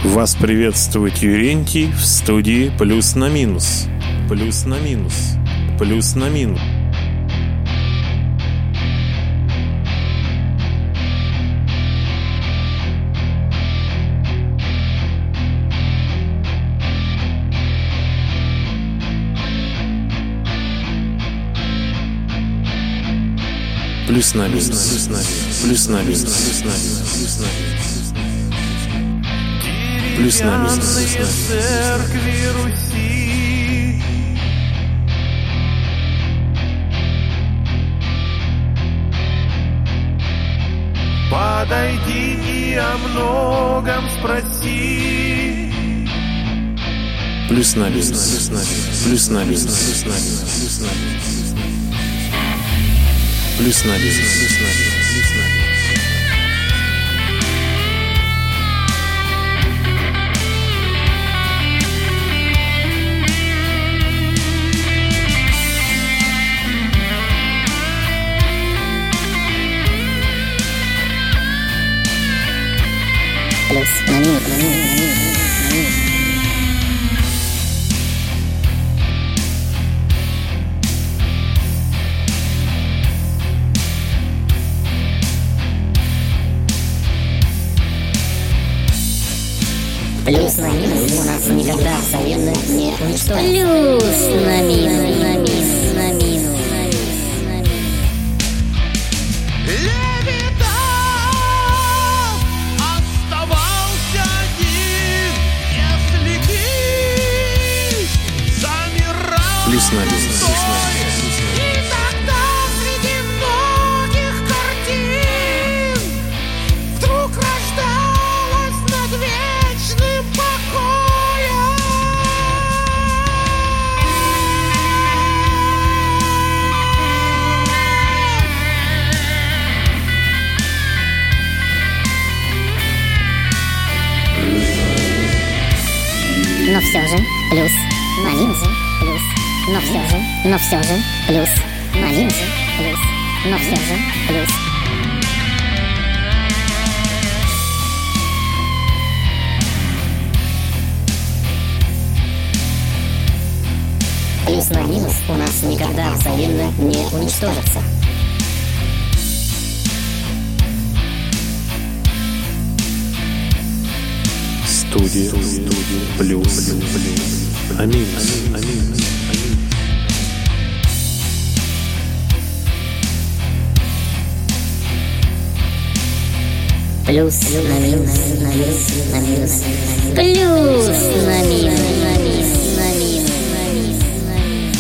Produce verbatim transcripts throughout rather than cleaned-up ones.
Вас приветствует Юрентий в студии «Плюс на минус». Плюс на минус. Плюс на минус. Плюс на минус. Плюс на минус. Плюс на минус. Плюс на минус. Плюс на минус. Церкви Руси, подойди и о многом спроси. Плюс на минус. Плюс на минус. Плюс на минус. Плюс на минус. Плюс на минус. Плюс на минус. Плюс на минус. Плюс на минус, на минус, на минус, на минус. Плюс на минус у нас никогда взаимно не уничтожится. Плюс на минус, на минус, на минус, на минус, на минус. Плюс на минус. И тогда среди многих картин вдруг рождалась над вечным покоем Но все же плюс на минус, плюс. Но все же, но все же плюс на минус, плюс. Но все же плюс. Плюс на минус у нас никогда взаимно не уничтожится. Студия, студия, плюс, плюс, а минус, а минус, а минус. Плюс на минус, на минус, на минус. Плюс на минус, на минус, на минус, на минус, на минус.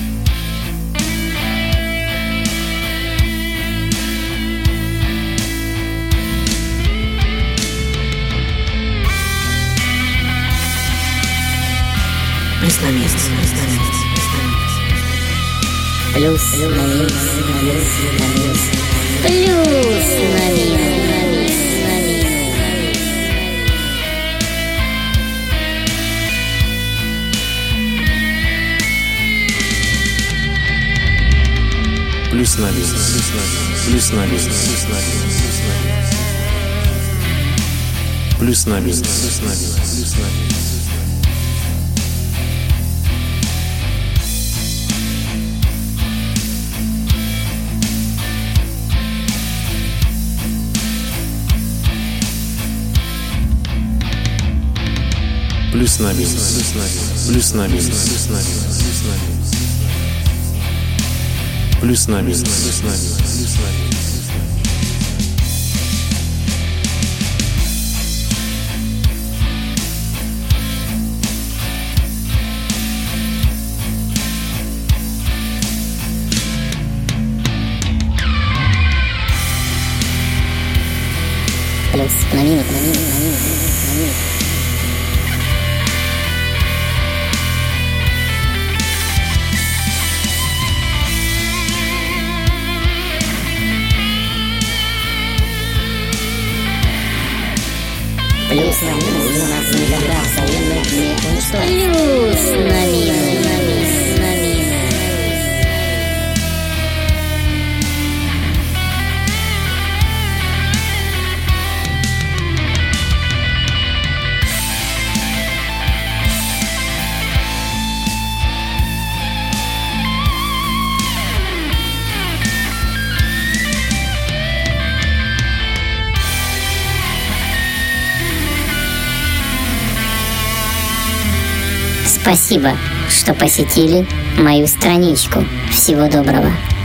Плюс на минус, плюс на минус, плюс на минус, на минус, на минус. Плюс на минус, на минус, на минус. Плюс на минус. Плюс на минус. Плюс на минус. Плюс на минус. Плюс на минус. Плюс на минус. Плюс на минус. Плюс на минус. Плюс на минус. Плюс на минус, на минус, на минус, на минус. Плюс на минус у нас никогда взаимно не уничтожится. Плюс на минус, на минус, на минус. Спасибо, что посетили мою страничку. Всего доброго.